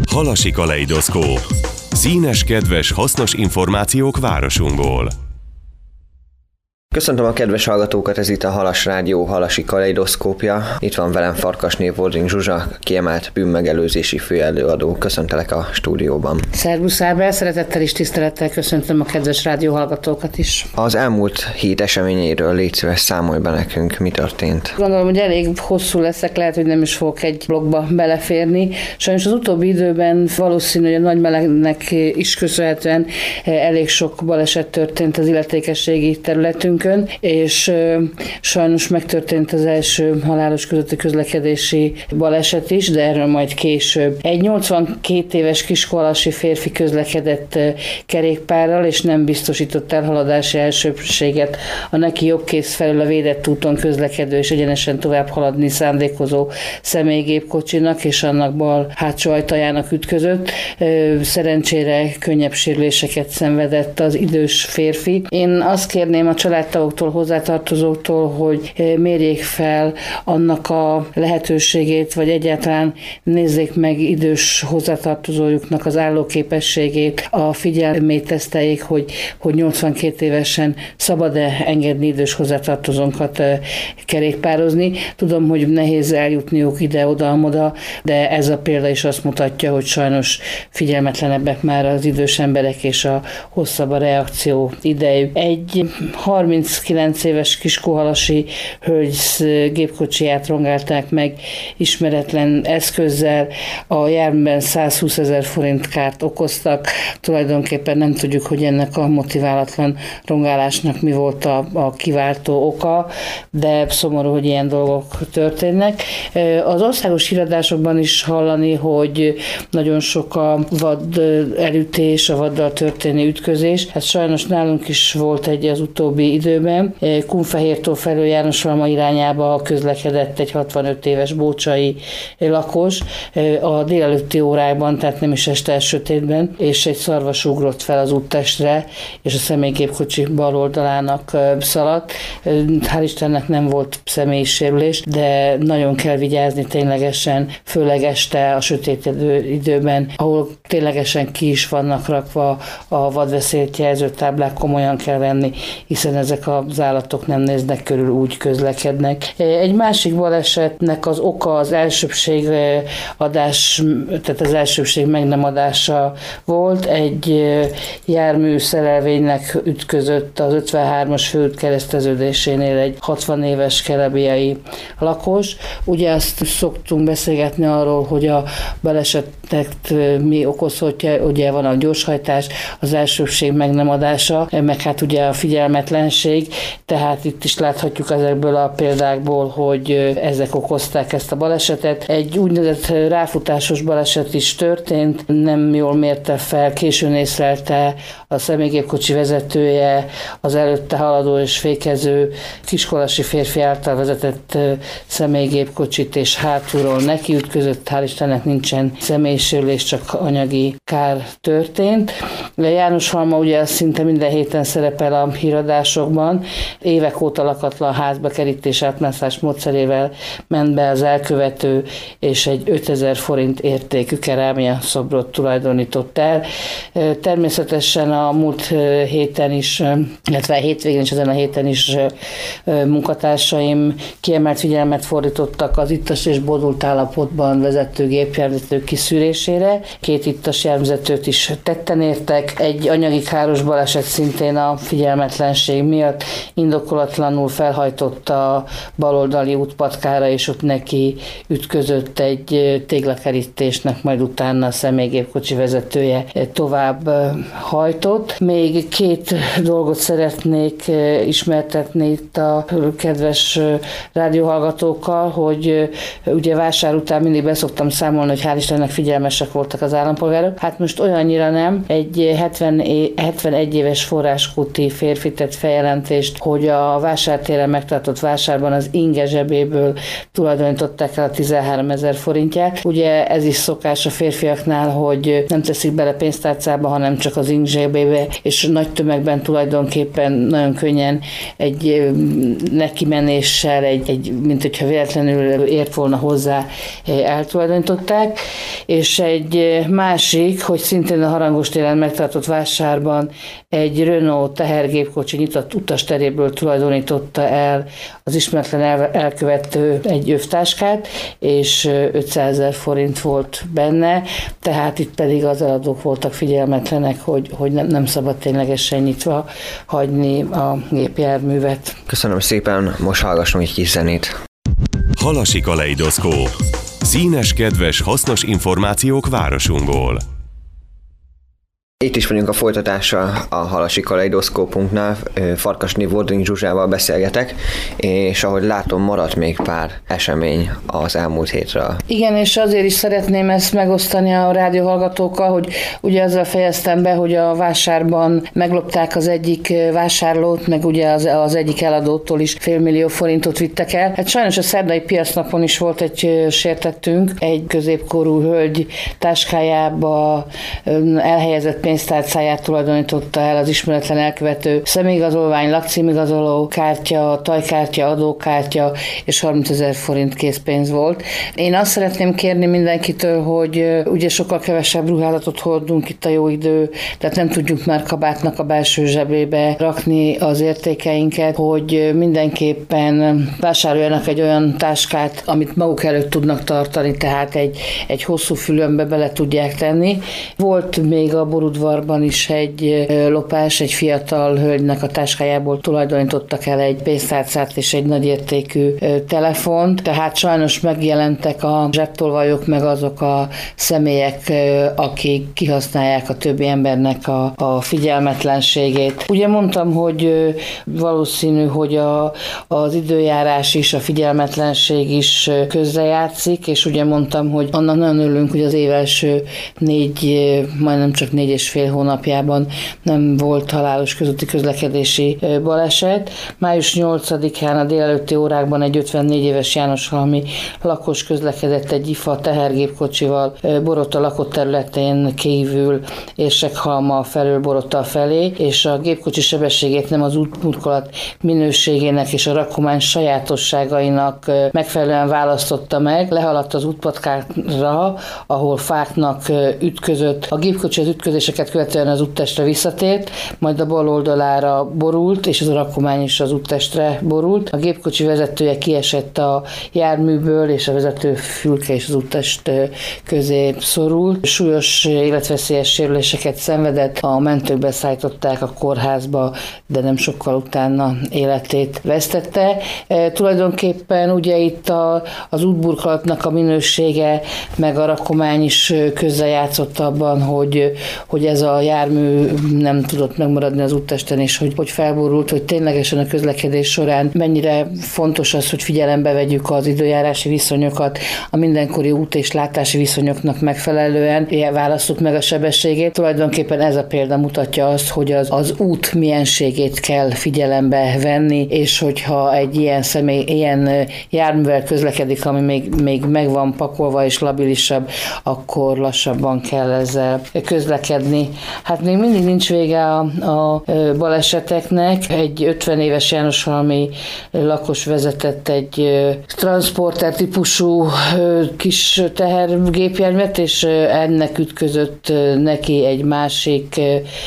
Halasi kaleidoszkóp. Színes, kedves, hasznos információk városunkból. Köszöntöm a kedves hallgatókat, ez itt a Halas Rádió Halasi kaleidoszkópja. Itt van velem Farkasné Boldring Zsuzsa, kiemelt bűnmegelőzési főelőadó. Köszöntelek a stúdióban. Szervusz Ábel, szeretettel és tisztelettel köszöntöm a kedves rádióhallgatókat is. Az elmúlt hét eseményéről légy szíves, számolj be nekünk, mi történt. Gondolom, hogy elég hosszú leszek, lehet, hogy nem is fogok egy blogba beleférni. Sajnos az utóbbi időben valószínű, hogy a nagy melegnek is köszönhetően elég sok baleset történt az illetékességi területünkön, és sajnos megtörtént az első halálos közötti közlekedési baleset is, de erről majd később. Egy 82 éves kiskolasi férfi közlekedett kerékpárral, és nem biztosított elhaladási elsőbséget a neki jobbkész felül a védett úton közlekedő és egyenesen tovább haladni szándékozó személygépkocsinak és annak bal hátsó ajtajának ütközött. Szerencsére könnyebb sérüléseket szenvedett az idős férfi. Én azt kérném a családtagoktól, hozzátartozóktól, hogy mérjék fel annak a lehetőségét, vagy egyáltalán nézzék meg idős hozzátartozójuknak az állóképességét, a figyelmét teszteljék, hogy 82 évesen szabad-e engedni idős hozzátartozónkat kerékpározni. Tudom, hogy nehéz eljutniuk ide-oda-amoda, de ez a példa is azt mutatja, hogy sajnos figyelmetlenebbek már az idős emberek, és a hosszabb a reakció idejük. Egy 39 éves kiskunhalasi hölgy gépkocsiját rongálták meg ismeretlen eszközzel, a járműben 120 000 forint kárt okoztak. Tulajdonképpen nem tudjuk, hogy ennek a motiválatlan rongálásnak mi volt a kiváltó oka, de szomorú, hogy ilyen dolgok történnek. Az országos híradásokban is hallani, hogy nagyon sok a vad elütés, a vaddal történő ütközés. Hát sajnos nálunk is volt egy az utóbbi időben. Kunfehértól felől Jánoshalma irányába közlekedett egy 65 éves bócsai lakos a délelőtti órákban, tehát nem is este sötétben, és egy szarvas ugrott fel az úttestre, és a személygépkocsi bal oldalának szaladt. Hál' Istennek nem volt személyi sérülés, de nagyon kell vigyázni ténylegesen, főleg este a sötét időben, ahol ténylegesen ki is vannak rakva a vadveszélyt jelző táblák, komolyan kell venni, hiszen ezek az állatok nem néznek körül, úgy közlekednek. Egy másik balesetnek az oka az elsőbség adás, tehát az elsőbség meg nem adása volt. Egy jármű szerelvénynek ütközött az 53-as főút kereszteződésénél egy 60 éves kelebiai lakos. Ugye azt szoktunk beszélgetni arról, hogy a balesetet mi okozhatja, ugye van a gyorshajtás, az elsőbség meg nem adása, meg hát ugye a figyelmetlenség, tehát itt is láthatjuk ezekből a példákból, hogy ezek okozták ezt a balesetet. Egy úgynevezett ráfutásos baleset is történt, nem jól mérte fel, későn észlelte a személygépkocsi vezetője az előtte haladó és fékező kiskolasi férfi által vezetett személygépkocsit, és hátulról neki ütközött, hál' Istennek nincsen személysérülés, csak anyagi kár történt. Jánoshalma ugye szinte minden héten szerepel a híradásokban. Évek óta lakatlan házba kerítés átmászás módszerével ment be az elkövető, és egy 5000 forint értékű kerámia szobrot tulajdonított el. Természetesen a múlt héten is, illetve a hétvégén is, ezen a héten is munkatársaim kiemelt figyelmet fordítottak az ittas és bódult állapotban vezető gépjárművezetők kiszűrésére. 2 ittas járművezetőt is tetten értek. Egy anyagi káros baleset szintén a figyelmetlenség miatt indokolatlanul felhajtott a baloldali útpatkára, és ott neki ütközött egy téglakerítésnek, majd utána a személygépkocsi vezetője tovább hajtott. Még 2 dolgot szeretnék ismertetni itt a kedves rádióhallgatókkal, hogy ugye vásár után mindig beszoktam számolni, hogy hál' Istennek figyelmesek voltak az állampolgárok. Hát most olyannyira nem. Egy 71 éves forráskúti férfi tett feljelentést, hogy a vásártéren megtartott vásárban az inge zsebéből tulajdonították el a 13 000 forintját. Ugye ez is szokás a férfiaknál, hogy nem teszik bele pénztárcába, hanem csak az ing zsebébe, és nagy tömegben tulajdonképpen nagyon könnyen egy nekimenéssel, mint hogyha véletlenül ért volna hozzá, eltulajdonították, és és egy másik, hogy szintén a Harangos téren megtartott vásárban egy Renault tehergépkocsi nyitott utasteréből tulajdonította el az ismeretlen elkövető egy övtáskát, és 500 000 forint volt benne, tehát itt pedig az eladók voltak figyelmetlenek, hogy nem szabad ténylegesen nyitva hagyni a gépjárművet. Köszönöm szépen, most hallgassunk egy kis zenét. Halasi kaleidoszkóp. Színes, kedves, hasznos információk városunkból. Itt is vagyunk a folytatással a Halasi kaleidoszkópunknál, Farkasné Vording Zsuzsával beszélgetek, és ahogy látom, maradt még pár esemény az elmúlt hétről. Igen, és azért is szeretném ezt megosztani a rádióhallgatókkal, hogy ugye azzal fejeztem be, hogy a vásárban meglopták az egyik vásárlót, meg ugye az egyik eladótól is $500 000 forintot vittek el. Hát sajnos a szerdai piacnapon is volt egy sértettünk, egy középkorú hölgy táskájába elhelyezett pénztárcáját tulajdonította el az ismeretlen elkövető személyigazolvány, lakcímigazoló kártya, tajkártya, adókártya és 30 000 forint készpénz volt. Én azt szeretném kérni mindenkitől, hogy ugye sokkal kevesebb ruházatot hordunk itt a jó idő, tehát nem tudjuk már kabátnak a belső zsebébe rakni az értékeinket, hogy mindenképpen vásároljanak egy olyan táskát, amit maguk előtt tudnak tartani, tehát egy hosszú fülönbe bele tudják tenni. Volt még a Borudvarban is egy lopás, egy fiatal hölgynek a táskájából tulajdontottak el egy pénztárcát és egy nagyértékű telefont, tehát sajnos megjelentek a zsebtolvajok, meg azok a személyek, akik kihasználják a többi embernek a figyelmetlenségét. Ugye mondtam, hogy valószínű, hogy az időjárás is, a figyelmetlenség is közrejátszik, és ugye mondtam, hogy annak nagyon örülünk, hogy az év első majdnem csak 4,5 hónapjában nem volt halálos közúti közlekedési baleset. Május 8-án a délelőtti órákban egy 54 éves Jánoshalmi lakos közlekedett egy IFA tehergépkocsival Borotta lakott területén kívül Érsekhalma felől Borotta felé, és a gépkocsi sebességét nem az útburkolat minőségének és a rakomány sajátosságainak megfelelően választotta meg, lehaladt az útpatkánra, ahol fáknak ütközött. A gépkocsi az ütközéseket követően az úttestre visszatért, majd a bal oldalára borult, és az a rakomány is az úttestre borult. A gépkocsi vezetője kiesett a járműből, és a vezető fülke és az úttest közé szorult. Súlyos életveszélyes sérüléseket szenvedett, a mentők beszállították a kórházba, de nem sokkal utána életét vesztette. Tulajdonképpen ugye itt az útburkolatnak a minősége, meg a rakomány is közrejátszott abban, hogy ez a jármű nem tudott megmaradni az úttesten, és hogy felborult, hogy ténylegesen a közlekedés során mennyire fontos az, hogy figyelembe vegyük az időjárási viszonyokat, a mindenkori út és látási viszonyoknak megfelelően választjuk meg a sebességét. Tulajdonképpen ez a példa mutatja azt, hogy az út mienségét kell figyelembe venni, és hogyha egy ilyen járművel közlekedik, ami még meg van pakolva és labilisabb, akkor lassabban kell ezzel közlekedni. Hát még mindig nincs vége a baleseteknek. Egy 50 éves Jánoshalmi lakos vezetett egy transporter típusú kis tehergépjárművet, és ennek ütközött neki egy másik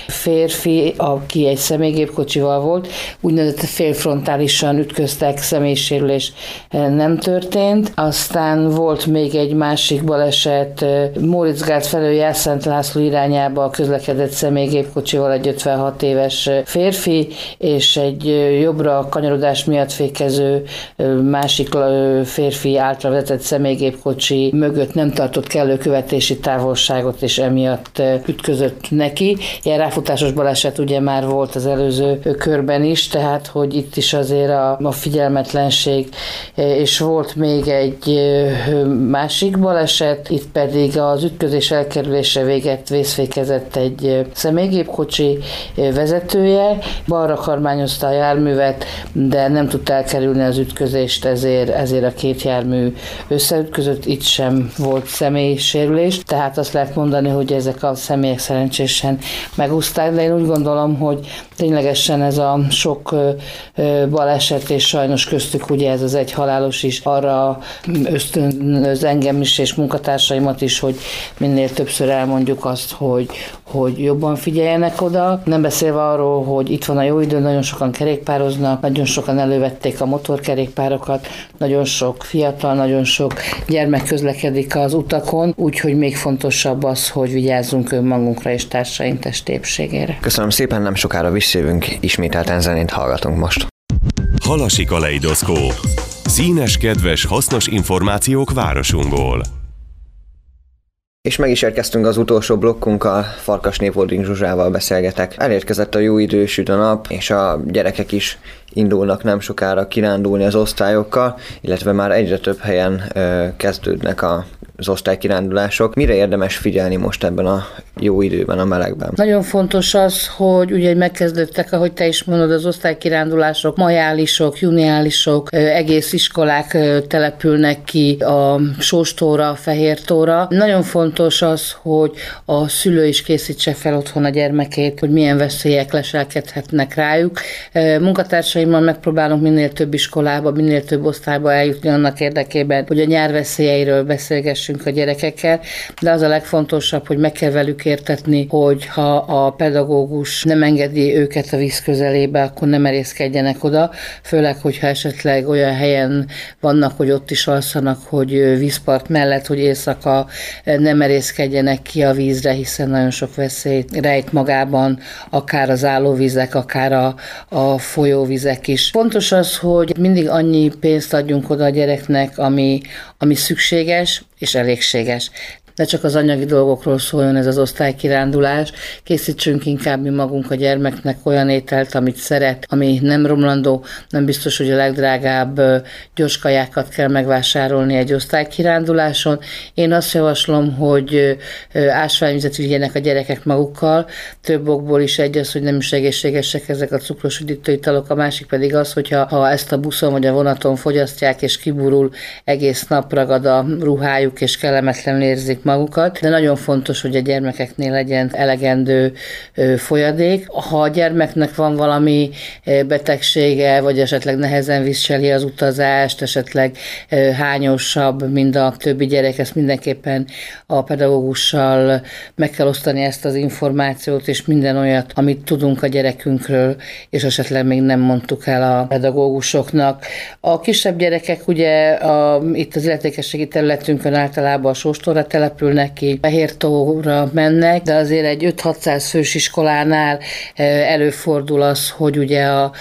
férfi, aki egy személygépkocsival volt. Úgynevezett félfrontálisan ütköztek, személysérülés nem történt. Aztán volt még egy másik baleset, Moritzgárd felől Jászent László irányába közlekedett személygépkocsival egy 56 éves férfi, és egy jobbra kanyarodás miatt fékező másik férfi által vezetett személygépkocsi mögött nem tartott kellő követési távolságot, és emiatt ütközött neki. Ilyen ráfutásos baleset ugye már volt az előző körben is, tehát hogy itt is azért a figyelmetlenség, és volt még egy másik baleset, itt pedig az ütközés elkerülése véget vészfékezett érkezett egy személygépkocsi vezetője, balra kormányozta a járművet, de nem tudta elkerülni az ütközést, ezért a két jármű összeütközött, itt sem volt személysérülés, tehát azt lehet mondani, hogy ezek a személyek szerencsésen megúszták, de én úgy gondolom, hogy ténylegesen ez a sok baleset, és sajnos köztük ugye ez az egy halálos is arra ösztönöz engem is, és munkatársaimat is, hogy minél többször elmondjuk azt, hogy jobban figyeljenek oda. Nem beszélve arról, hogy itt van a jó idő, nagyon sokan kerékpároznak, nagyon sokan elővették a motorkerékpárokat, nagyon sok fiatal, nagyon sok gyermek közlekedik az utakon, úgyhogy még fontosabb az, hogy vigyázzunk önmagunkra és társaink testépségére. Köszönöm szépen, nem sokára visszajövünk, ismételten zenét hallgatunk most. Halasi kaleidoszkóp. Színes, kedves, hasznos információk városunkból. És meg is érkeztünk az utolsó blokkunkkal, Farkasné Wolding Zsuzsával beszélgetek. Elérkezett a jó idő, süt a nap, és a gyerekek is indulnak nem sokára kirándulni az osztályokkal, illetve már egyre több helyen kezdődnek az osztálykirándulások. Mire érdemes figyelni most ebben a jó időben, a melegben? Nagyon fontos az, hogy ugye megkezdődtek, ahogy te is mondod, az osztálykirándulások, majálisok, juniálisok, egész iskolák települnek ki a Sóstóra, Fehértóra. Nagyon fontos az, hogy a szülő is készítse fel otthon a gyermekét, hogy milyen veszélyek leselkedhetnek rájuk. Munkatársaimmal megpróbálunk minél több iskolába, minél több osztályba eljutni annak érdekében, hogy a nyár veszélyeiről beszélgessünk a gyerekekkel, de az a legfontosabb, hogy meg kell velük értetni, hogy ha a pedagógus nem engedi őket a víz közelébe, akkor nem merészkedjenek oda, főleg, hogyha esetleg olyan helyen vannak, hogy ott is alszanak, hogy vízpart mellett, hogy éjszaka nem merészkedjenek ki a vízre, hiszen nagyon sok veszélyt rejt magában, akár az állóvizek, akár a folyóvizek is. Fontos az, hogy mindig annyi pénzt adjunk oda a gyereknek, ami szükséges és elégséges. Ne csak az anyagi dolgokról szóljon ez az osztálykirándulás, készítsünk inkább mi magunk a gyermeknek olyan ételt, amit szeret, ami nem romlandó, nem biztos, hogy a legdrágább gyors kajákat kell megvásárolni egy osztálykiránduláson. Én azt javaslom, hogy ásványvizet vigyenek a gyerekek magukkal, több okból is. Egy az, hogy nem is egészségesek ezek a cukros üdítőitalok, a másik pedig az, hogyha ezt a buszon vagy a vonaton fogyasztják és kiburul, egész nap ragad a ruhájuk és kellemetlenül érzik magukat, de nagyon fontos, hogy a gyermekeknél legyen elegendő folyadék. Ha a gyermeknek van valami betegsége, vagy esetleg nehezen viseli az utazást, esetleg hányosabb, mint a többi gyerek, ezt mindenképpen a pedagógussal meg kell osztani ezt az információt, és minden olyat, amit tudunk a gyerekünkről, és esetleg még nem mondtuk el a pedagógusoknak. A kisebb gyerekek ugye itt az illetékességi területünkön általában a Sóstóra települnek ki, Fehértóra mennek, de azért egy 5-600 fős iskolánál előfordul az, hogy ugye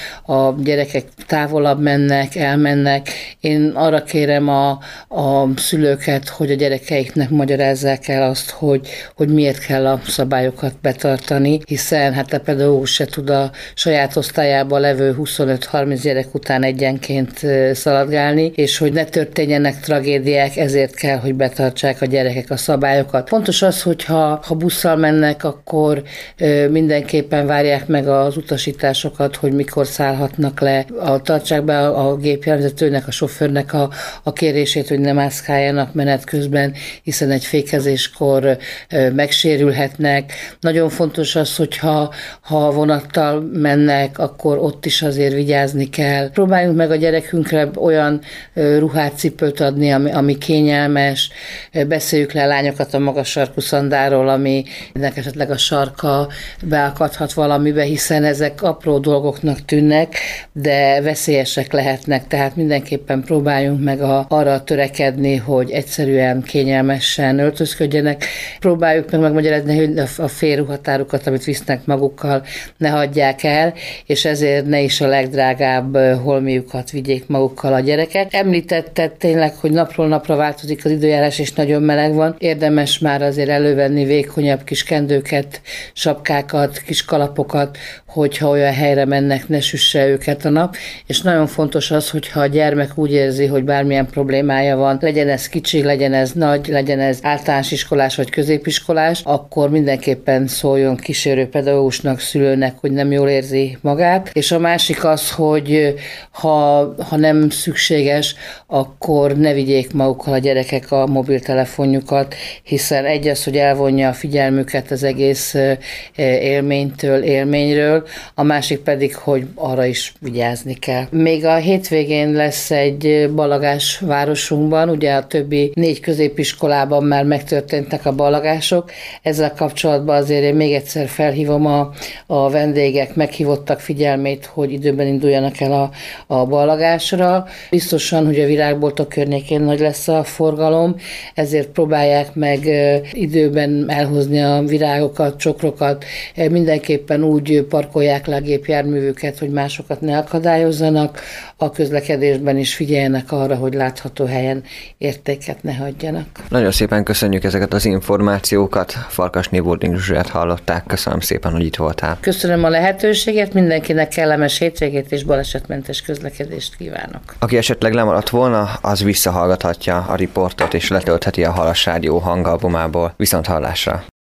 a gyerekek távolabb mennek, elmennek. Én arra kérem a szülőket, hogy a gyerekeiknek magyarázzák el azt, hogy miért kell a szabályokat betartani, hiszen hát a pedagógus se tud a saját osztályában levő 25-30 gyerek után egyenként szaladgálni, és hogy ne történjenek tragédiák, ezért kell, hogy betartsák a gyerekek a szabályokat. Fontos az, hogy ha busszal mennek, akkor mindenképpen várják meg az utasításokat, hogy mikor szállhatnak le. Tartsák be a gépjárművezetőnek, a sofőrnek a kérését, hogy ne mászkáljanak menet közben, hiszen egy fékezéskor megsérülhetnek. Nagyon fontos az, hogy ha vonattal mennek, akkor ott is azért vigyázni kell. Próbáljunk meg a gyerekünkre olyan ruhát, cipőt adni, ami kényelmes. Beszéljük le a lányokat a magas sarkú szandáról, aminek esetleg a sarka beakadhat valamibe, hiszen ezek apró dolgoknak tűnnek, de veszélyesek lehetnek, tehát mindenképpen próbáljunk meg arra törekedni, hogy egyszerűen, kényelmesen öltözködjenek. Próbáljuk meg megmagyarázni, hogy a félruhatárukat, amit visznek magukkal, ne hagyják el, és ezért ne is a legdrágább holmiukat vigyék magukkal a gyerekek. Említetted tényleg, hogy napról napra változik az időjárás, és nagyon meleg van. érdemes már azért elővenni vékonyabb kis kendőket, sapkákat, kis kalapokat, hogyha olyan helyre mennek, ne süsse őket a nap, és nagyon fontos az, hogyha a gyermek úgy érzi, hogy bármilyen problémája van, legyen ez kicsi, legyen ez nagy, legyen ez általános iskolás vagy középiskolás, akkor mindenképpen szóljon kísérőpedagógusnak, szülőnek, hogy nem jól érzi magát. És a másik az, hogy ha nem szükséges, akkor ne vigyék magukkal a gyerekek a mobiltelefonjukat, hiszen egy az, hogy elvonja a figyelmüket az egész élményről, a másik pedig, hogy arra is vigyázni kell. Még a hétvégén lesz egy ballagás városunkban, ugye a többi 4 középiskolában már megtörténtek a ballagások. Ezzel kapcsolatban azért én még egyszer felhívom a vendégek, meghívottak figyelmét, hogy időben induljanak el a ballagásra. Biztosan, hogy a virágboltok környékén nagy lesz a forgalom, ezért próbálják meg időben elhozni a virágokat, csokrokat, mindenképpen úgy parkolják le a gépjárművüket, hogy másokat ne akadályozzanak, a közlekedésben is figyeljenek arra, hogy látható helyen értéket ne hagyjanak. Nagyon szépen köszönjük ezeket az információkat. Farkasné Bording Zsuzsát hallották. Köszönöm szépen, hogy itt voltál. Köszönöm a lehetőséget, mindenkinek kellemes hétvégét és balesetmentes közlekedést kívánok. Aki esetleg lemaradt volna, az visszahallgathatja a riportot és letöltheti a Halas Rádió hangalbumából. Viszont hallásra!